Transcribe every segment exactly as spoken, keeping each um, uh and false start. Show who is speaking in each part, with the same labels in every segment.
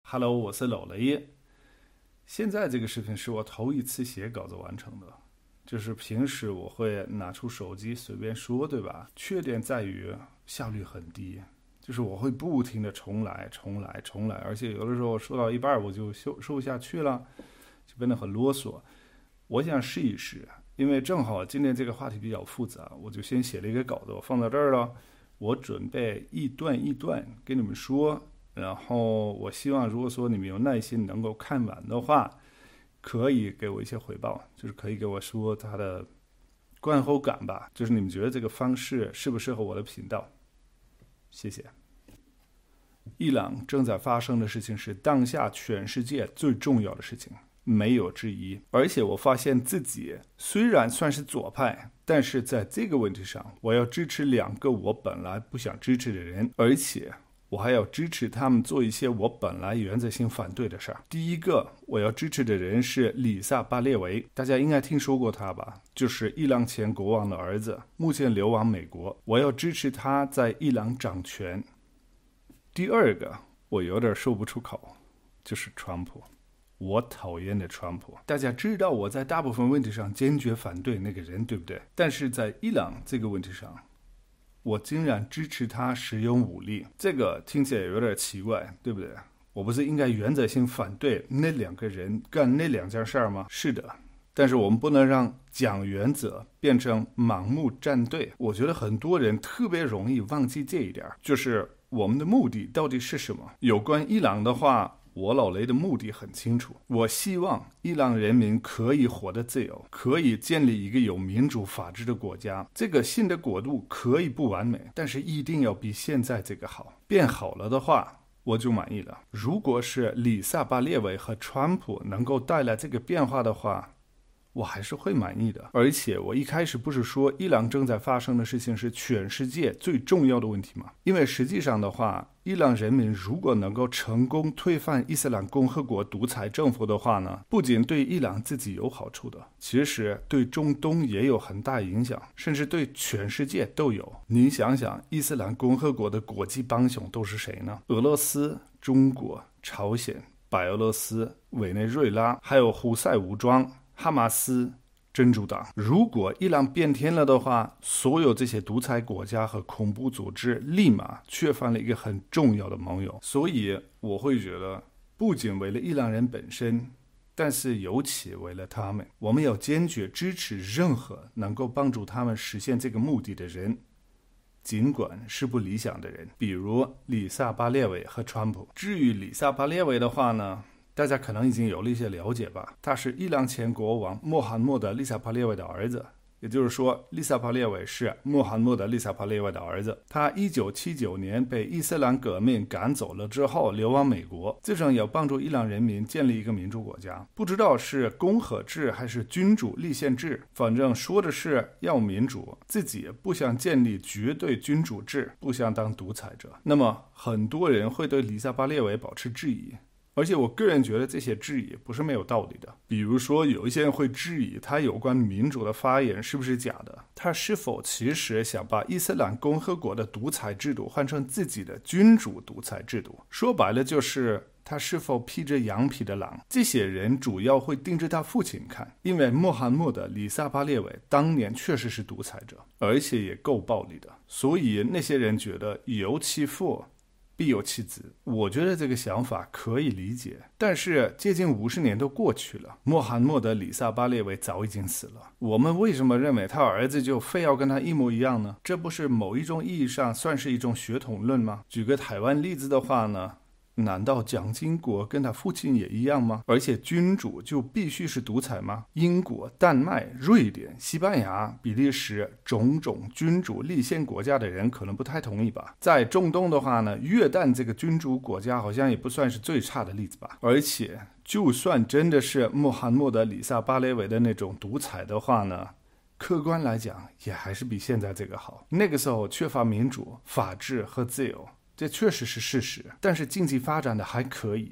Speaker 1: Hello，我是老雷。现在这个视频是我头一次写稿子完成的，就是平时我会拿出手机随便说，对吧？缺点在于效率很低，就是我会不停的重来、重来、重来，而且有的时候说到一半我就说说不下去了，就变得很啰嗦。我想试一试，因为正好今天这个话题比较复杂，我就先写了一个稿子，我放到这儿了。我准备一段一段跟你们说。然后我希望如果说你们有耐心能够看完的话，可以给我一些回报，就是可以给我说它的观后感吧，就是你们觉得这个方式适不适合我的频道。谢谢。伊朗正在发生的事情是当下全世界最重要的事情，没有之一。而且我发现自己虽然算是左派，但是在这个问题上我要支持两个我本来不想支持的人，而且我还要支持他们做一些我本来原则性反对的事儿。第一个我要支持的人是里萨巴列维，大家应该听说过他吧，就是伊朗前国王的儿子，目前流亡美国。我要支持他在伊朗掌权。第二个我有点说不出口，就是川普。我讨厌的川普。大家知道我在大部分问题上坚决反对那个人，对不对？但是在伊朗这个问题上，我竟然支持他使用武力，这个听起来有点奇怪，对不对？我不是应该原则性反对那两个人干那两件事吗？是的，但是我们不能让讲原则变成盲目站队。我觉得很多人特别容易忘记这一点，就是我们的目的到底是什么？有关伊朗的话，我老雷的目的很清楚，我希望伊朗人民可以活得自由，可以建立一个有民主法治的国家。这个新的国度可以不完美，但是一定要比现在这个好。变好了的话，我就满意了。如果是里萨巴列维和川普能够带来这个变化的话，我还是会满意的。而且我一开始不是说伊朗正在发生的事情是全世界最重要的问题吗？因为实际上的话，伊朗人民如果能够成功推翻伊斯兰共和国独裁政府的话呢，不仅对伊朗自己有好处的，其实对中东也有很大影响，甚至对全世界都有。你想想，伊斯兰共和国的国际帮凶都是谁呢？俄罗斯、中国、朝鲜、白俄罗斯、委内瑞拉，还有胡塞武装、哈马斯、真主党。如果伊朗变天了的话，所有这些独裁国家和恐怖组织立马缺乏了一个很重要的盟友。所以我会觉得，不仅为了伊朗人本身，但是尤其为了他们，我们要坚决支持任何能够帮助他们实现这个目的的人，尽管是不理想的人，比如里萨巴列维和川普。至于里萨巴列维的话呢，大家可能已经有了一些了解吧，他是伊朗前国王穆罕默德·利萨帕列维的儿子，也就是说，利萨帕列维是穆罕默德·利萨帕列维的儿子。他一九七九年被伊斯兰革命赶走了之后，流亡美国，自称要帮助伊朗人民建立一个民主国家，不知道是公和制还是君主立宪制，反正说的是要民主，自己不想建立绝对君主制，不想当独裁者。那么很多人会对里萨巴列维保持质疑，而且我个人觉得这些质疑不是没有道理的。比如说有一些人会质疑他有关民主的发言是不是假的，他是否其实想把伊斯兰共和国的独裁制度换成自己的君主独裁制度，说白了就是他是否披着羊皮的狼。这些人主要会盯着他父亲看，因为穆罕默德·里萨巴列维当年确实是独裁者，而且也够暴力的，所以那些人觉得有其父必有其子。我觉得这个想法可以理解，但是接近五十年都过去了，穆罕默德·里萨巴列维早已经死了，我们为什么认为他儿子就非要跟他一模一样呢？这不是某一种意义上算是一种血统论吗？举个台湾例子的话呢，难道蒋经国跟他父亲也一样吗？而且君主就必须是独裁吗？英国、丹麦、瑞典、西班牙、比利时种种君主立宪国家的人可能不太同意吧。在中东的话呢，约旦这个君主国家好像也不算是最差的例子吧。而且就算真的是穆罕默德·里萨巴列维的那种独裁的话呢，客观来讲也还是比现在这个好。那个时候缺乏民主、法治和自由，这确实是事实，但是经济发展的还可以，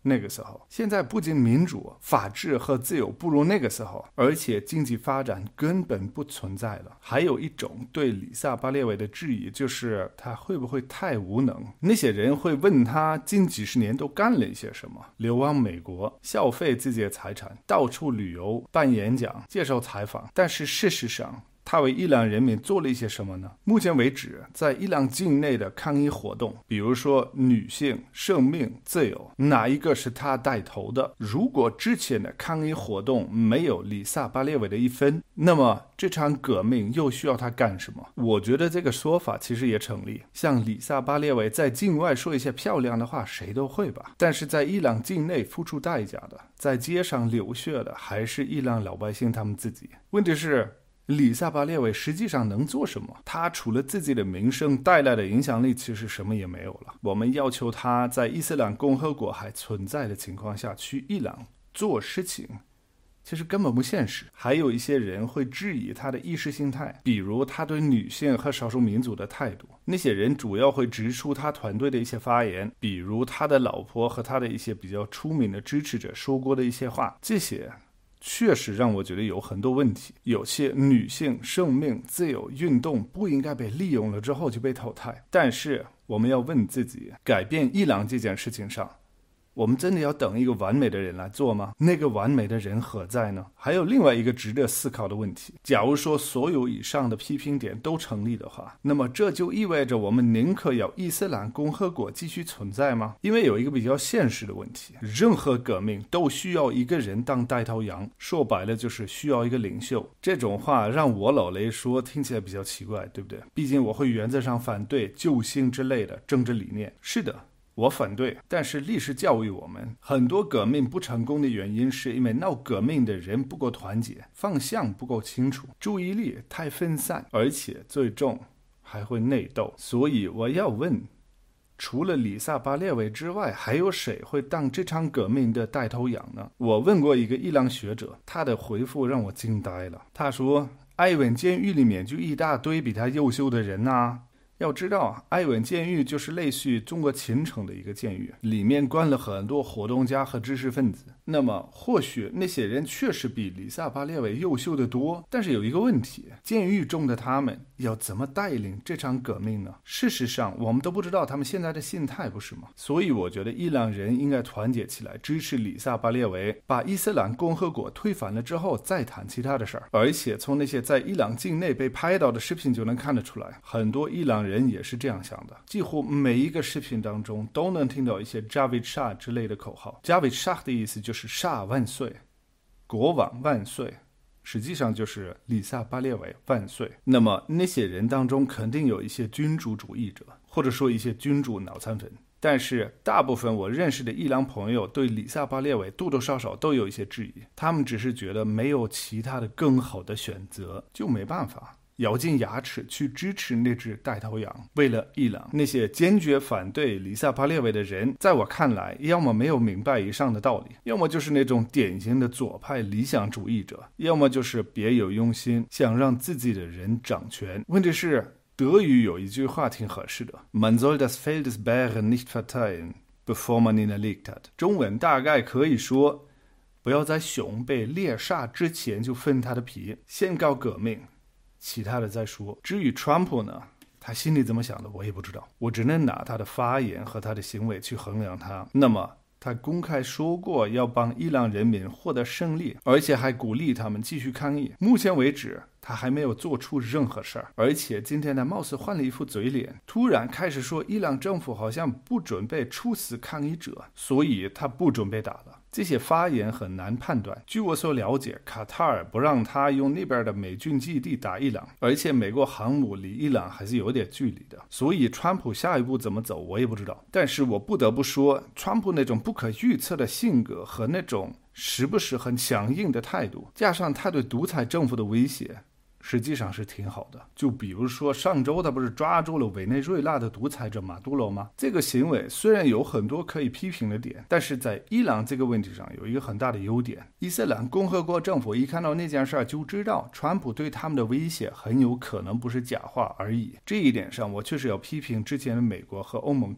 Speaker 1: 那个时候。现在不仅民主、法治和自由不如那个时候，而且经济发展根本不存在了。还有一种对里萨巴列维的质疑，就是他会不会太无能？那些人会问他近几十年都干了一些什么，流亡美国，消费自己的财产，到处旅游，办演讲，接受采访，但是事实上他为伊朗人民做了一些什么呢？目前为止，在伊朗境内的抗议活动，比如说女性、生命、自由，哪一个是他带头的？如果之前的抗议活动没有里萨巴列维的一分，那么这场革命又需要他干什么？我觉得这个说法其实也成立。像里萨巴列维在境外说一些漂亮的话，谁都会吧。但是在伊朗境内付出代价的，在街上流血的，还是伊朗老百姓他们自己。问题是，里萨巴列维实际上能做什么？他除了自己的名声带来的影响力，其实什么也没有了。我们要求他在伊斯兰共和国还存在的情况下去伊朗做事情，其实根本不现实。还有一些人会质疑他的意识形态，比如他对女性和少数民族的态度。那些人主要会指出他团队的一些发言，比如他的老婆和他的一些比较出名的支持者说过的一些话，这些确实让我觉得有很多问题。有些女性、生命、自由运动不应该被利用了之后就被淘汰。但是我们要问自己，改变伊朗这件事情上，我们真的要等一个完美的人来做吗？那个完美的人何在呢？还有另外一个值得思考的问题，假如说所有以上的批评点都成立的话，那么这就意味着我们宁可要伊斯兰共和国继续存在吗？因为有一个比较现实的问题，任何革命都需要一个人当带头羊，说白了就是需要一个领袖。这种话让我老雷说听起来比较奇怪，对不对？毕竟我会原则上反对救星之类的政治理念。是的，我反对，但是历史教育我们，很多革命不成功的原因是因为闹革命的人不够团结，方向不够清楚，注意力太分散，而且最终还会内斗。所以我要问，除了里萨巴列维之外，还有谁会当这场革命的带头羊呢？我问过一个伊朗学者，他的回复让我惊呆了。他说，埃文监狱里面就一大堆比他优秀的人啊。要知道，埃文监狱就是类似于中国秦城的一个监狱，里面关了很多活动家和知识分子。那么或许那些人确实比里萨巴列维优秀的多，但是有一个问题，监狱中的他们要怎么带领这场革命呢？事实上我们都不知道他们现在的心态，不是吗？所以我觉得伊朗人应该团结起来，支持里萨巴列维，把伊斯兰共和国推翻了之后再谈其他的事儿。而且从那些在伊朗境内被拍到的视频就能看得出来，很多伊朗人也是这样想的。几乎每一个视频当中都能听到一些 Javid Shah 之类的口号。 Javid Shah 的意思就是沙万岁，国王万岁，实际上就是里萨巴列维万岁。那么那些人当中肯定有一些君主主义者，或者说一些君主脑残粉，但是大部分我认识的伊朗朋友对里萨巴列维多多少少都有一些质疑，他们只是觉得没有其他的更好的选择，就没办法咬紧牙齿去支持那只带头羊。为了伊朗，那些坚决反对里萨巴列维的人，在我看来，要么没有明白以上的道理，要么就是那种典型的左派理想主义者，要么就是别有用心，想让自己的人掌权。问题是，德语有一句话挺合适的， Man soll das Fell des Bären nicht verteilen, bevor man ihn erlegt hat。 中文大概可以说，不要在熊被猎杀之前就分他的皮，先搞革命，其他的再说。至于川普呢，他心里怎么想的我也不知道，我只能拿他的发言和他的行为去衡量他。那么他公开说过要帮伊朗人民获得胜利，而且还鼓励他们继续抗议。目前为止他还没有做出任何事儿，而且今天他貌似换了一副嘴脸，突然开始说伊朗政府好像不准备处死抗议者，所以他不准备打了。这些发言很难判断。据我所了解，卡塔尔不让他用那边的美军基地打伊朗，而且美国航母离伊朗还是有点距离的，所以川普下一步怎么走我也不知道。但是我不得不说，川普那种不可预测的性格和那种时不时很强硬的态度，加上他对独裁政府的威胁，实际上是挺好的。就比如说上周他不是抓住了委内瑞拉的独裁者马杜罗吗？这个行为虽然有很多可以批评的点，但是在伊朗这个问题上有一个很大的优点，伊斯兰共和国政府一看到那件事就知道川普对他们的威胁很有可能不是假话而已。这一点上我确实要批评之前的美国和欧盟政府。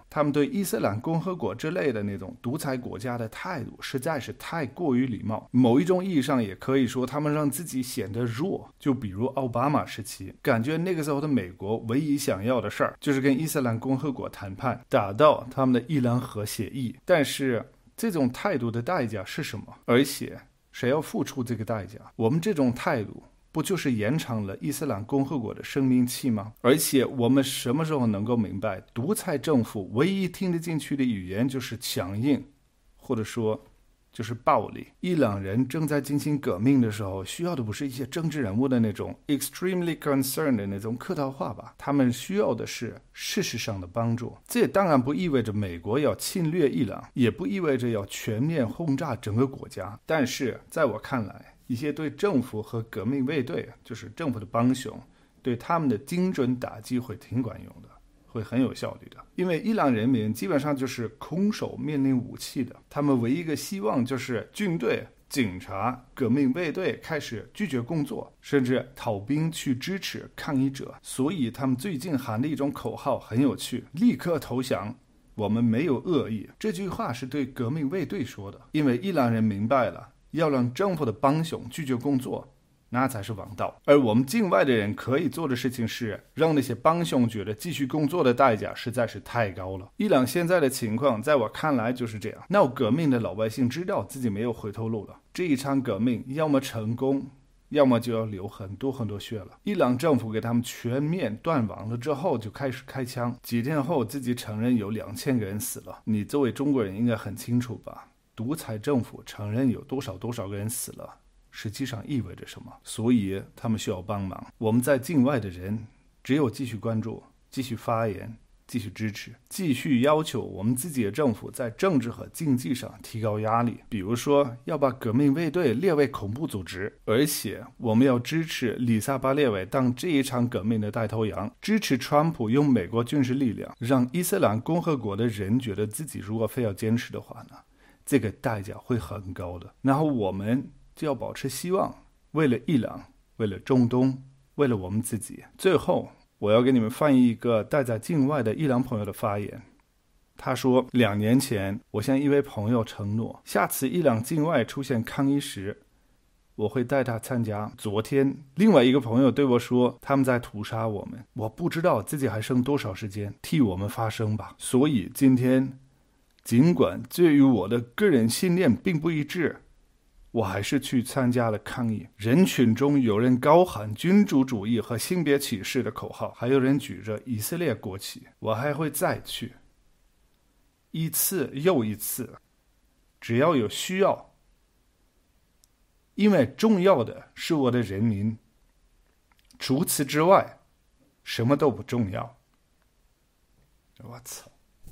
Speaker 1: 他们对伊斯兰共和国之类的那种独裁国家的态度实在是太过于礼貌，某一种意义上也可以说他们让自己显得弱。就比如奥巴马时期，感觉那个时候的美国唯一想要的事儿就是跟伊斯兰共和国谈判，达到他们的伊朗核协议。但是这种态度的代价是什么？而且谁要付出这个代价？我们这种态度不就是延长了伊斯兰共和国的生命期吗？而且我们什么时候能够明白，独裁政府唯一听得进去的语言就是强硬，或者说就是暴力。伊朗人正在进行革命的时候，需要的不是一些政治人物的那种 extremely concerned 的那种客套话吧，他们需要的是事实上的帮助。这也当然不意味着美国要侵略伊朗，也不意味着要全面轰炸整个国家，但是在我看来，一些对政府和革命卫队，就是政府的帮凶，对他们的精准打击会挺管用的，会很有效率的。因为伊朗人民基本上就是空手面临武器的，他们唯一一个希望就是军队、警察、革命卫队开始拒绝工作，甚至逃兵去支持抗议者。所以他们最近喊的一种口号很有趣，立刻投降，我们没有恶意。这句话是对革命卫队说的，因为伊朗人明白了，要让政府的帮凶拒绝工作，那才是王道。而我们境外的人可以做的事情是，让那些帮凶觉得继续工作的代价实在是太高了。伊朗现在的情况在我看来就是这样，闹革命的老百姓知道自己没有回头路了，这一场革命要么成功，要么就要流很多很多血了。伊朗政府给他们全面断网了之后，就开始开枪，几天后自己承认有两千个人死了。你作为中国人应该很清楚吧，独裁政府承认有多少多少个人死了，实际上意味着什么？所以他们需要帮忙。我们在境外的人只有继续关注，继续发言，继续支持，继续要求我们自己的政府在政治和经济上提高压力，比如说要把革命卫队列为恐怖组织，而且我们要支持里萨巴列维当这一场革命的带头羊，支持川普用美国军事力量让伊斯兰共和国的人觉得自己如果非要坚持的话呢，这个代价会很高的。然后我们就要保持希望，为了伊朗，为了中东，为了我们自己。最后我要给你们翻译一个待在境外的伊朗朋友的发言。他说，两年前我向一位朋友承诺，下次伊朗境外出现抗议时，我会带他参加。昨天另外一个朋友对我说，他们在屠杀我们，我不知道自己还剩多少时间，替我们发声吧。所以今天尽管这与我的个人信念并不一致，我还是去参加了抗议。人群中有人高喊君主主义和性别歧视的口号，还有人举着以色列国旗。我还会再去，一次又一次，只要有需要，因为重要的是我的人民，除此之外什么都不重要。我操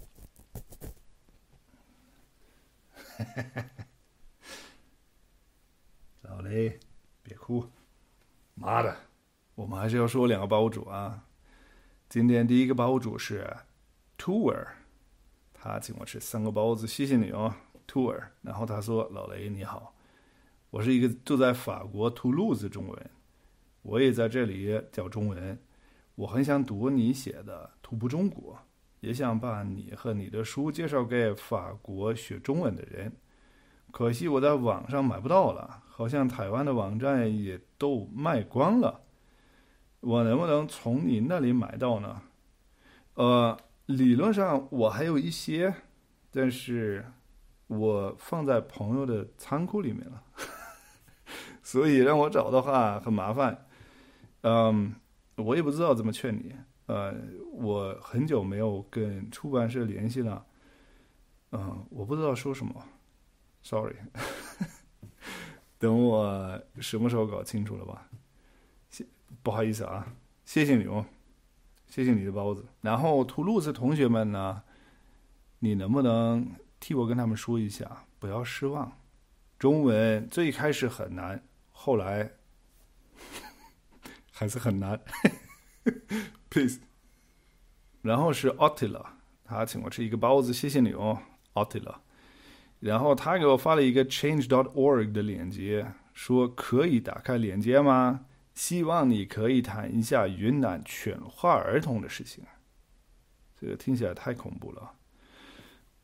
Speaker 1: 老雷，别哭，妈的，我们还是要说两个包主啊。今天第一个包主是 Tour， 他请我吃三个包子，谢谢你哦 Tour。 然后他说，老雷你好，我是一个住在法国图卢兹中文，我也在这里教中文，我很想读你写的《徒步中国》，也想把你和你的书介绍给法国学中文的人，可惜我在网上买不到了，好像台湾的网站也都卖光了，我能不能从你那里买到呢？呃，理论上我还有一些，但是我放在朋友的仓库里面了所以让我找的话很麻烦。嗯，我也不知道怎么劝你。呃，我很久没有跟出版社联系了，嗯，我不知道说什么 ，sorry 等我什么时候搞清楚了吧，不好意思啊，谢谢你哦，谢谢你的包子。然后图卢兹同学们呢，你能不能替我跟他们说一下，不要失望，中文最开始很难，后来还是很难please。 然后是 Attila， 他请我吃一个包子，谢谢你哦 Attila。 然后他给我发了一个 change dot org 的链接，说可以打开链接吗？希望你可以谈一下云南犬化儿童的事情。这个听起来太恐怖了。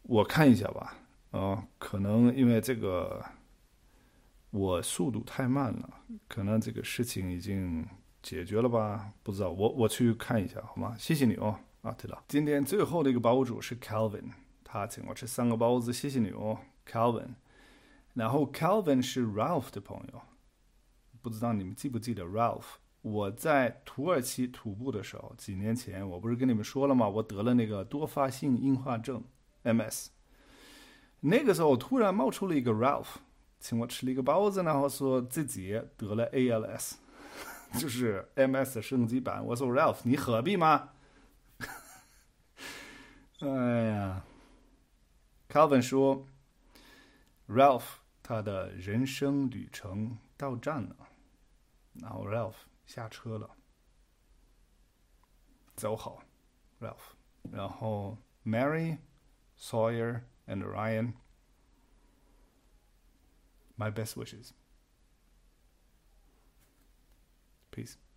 Speaker 1: 我看一下吧。哦，可能因为这个我速度太慢了，可能这个事情已经解决了吧？不知道，我我去看一下好吗？谢谢你哦。啊，对了，今天最后的一个包主是 Calvin，他请我吃三个包子，谢谢你哦 ，Calvin。然后 Calvin 是 Ralph 的朋友，不知道你们记不记得 Ralph？我在土耳其徒步的时候，几年前我不是跟你们说了吗？我得了那个多发性硬化症 M S。那个时候我突然冒出了一个 Ralph，请我吃了一个包子，然后说自己得了 A L S，就是 M S 的升级版。我说 Ralph，你何必吗？哎呀，Calvin 说 Ralph 他的人生旅程到站了，然后 Ralph 下车了，走好 Ralph，然后 Mary Sawyer and Ryan my best wishes. Peace.